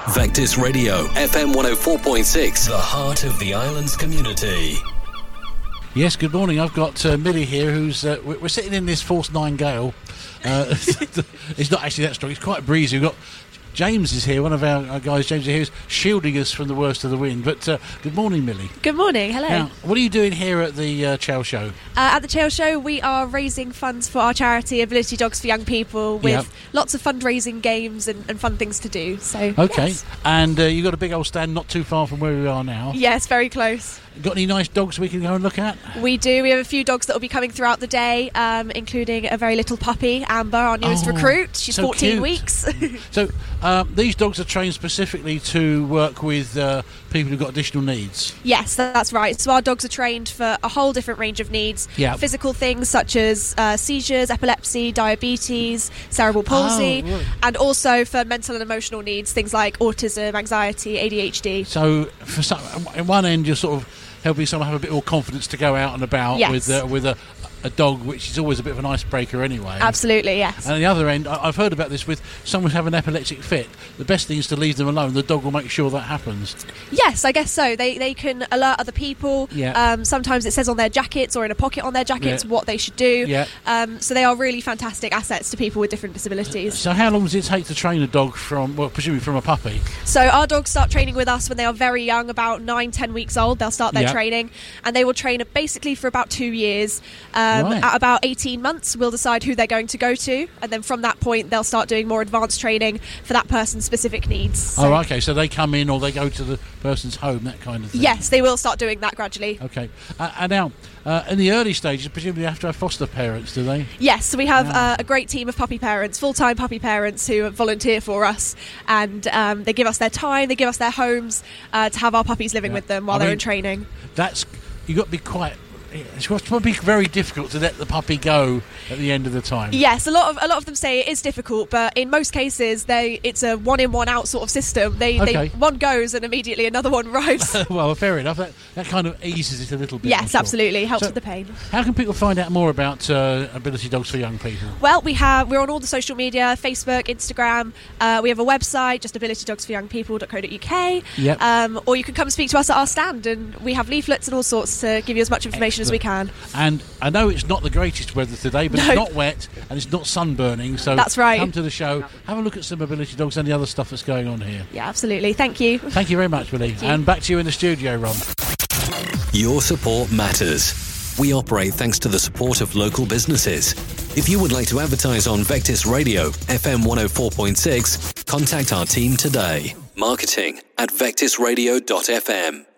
Vectis Radio, FM 104.6, the heart of the island's community. Yes, good morning. I've got Millie here, who's we're sitting in this force 9 gale. It's not actually that strong. It's quite breezy. We've got James is here, one of our guys. James is here, is shielding us from the worst of the wind. But good morning, Millie. Good morning. Hello. Now, what are you doing here at the Chow Show? At the Chow Show, we are raising funds for our charity, Ability Dogs for Young People, with lots of fundraising games and fun things to do. So okay, yes. And you've got a big old stand not too far from where we are now. Yes, very close. Got any nice dogs we can go and look at? We do. We have a few dogs that will be coming throughout the day, including a very little puppy, Amber, our newest recruit. She's so 14 cute. weeks. So these dogs are trained specifically to work with people who've got additional needs? Yes, that's right. So our dogs are trained for a whole different range of needs. Yep. Physical things such as seizures, epilepsy, diabetes, cerebral palsy, right. and also for mental and emotional needs, things like autism, anxiety, ADHD. So for some, in one end you're sort of helping someone have a bit more confidence to go out and about with a dog, which is always a bit of an icebreaker anyway. Absolutely, yes. And on the other end, I've heard about this with someone who's having an epileptic fit. The best thing is to leave them alone. The dog will make sure that happens. Yes, I guess so. They can alert other people. Yeah. Sometimes it says on their jackets or in a pocket on their jackets what they should do. Yeah. So they are really fantastic assets to people with different disabilities. So how long does it take to train a dog from, well, presumably from a puppy? So our dogs start training with us when they are very young, about 9-10 weeks old. They'll start their training, and they will train basically for about 2 years. Right. At about 18 months, we'll decide who they're going to go to, and then from that point, they'll start doing more advanced training for that person's specific needs. So, oh, okay. So they come in or they go to the person's home, that kind of thing? Yes, they will start doing that gradually. Okay. And now, in the early stages, presumably you have to have foster parents, do they? Yes, so we have a great team of puppy parents, full-time puppy parents who volunteer for us, and they give us their time, they give us their homes to have our puppies living with them while they're in training. You've got to be quite... It's probably very difficult to let the puppy go at the end of the time. Yes, a lot of them say it is difficult, but in most cases, it's a one in, one out sort of system. They one goes and immediately another one arrives. Well, fair enough. That kind of eases it a little bit. Yes, absolutely, helps with the pain. How can people find out more about Ability Dogs for Young People? Well, we're on all the social media: Facebook, Instagram. We have a website, just abilitydogsforyoungpeople.co.uk. Yep. Or you can come speak to us at our stand, and we have leaflets and all sorts to give you as much information as we can. And I know it's not the greatest weather today, but it's not wet and it's not sunburning, so that's right. Come to the show, have a look at some Ability Dogs and the other stuff that's going on here. Yeah, absolutely. Thank you. Thank you very much, Willie. And back to you in the studio, Ron. Your support matters. We operate thanks to the support of local businesses. If you would like to advertise on Vectis Radio, FM 104.6, contact our team today. Marketing@vectisradio.fm.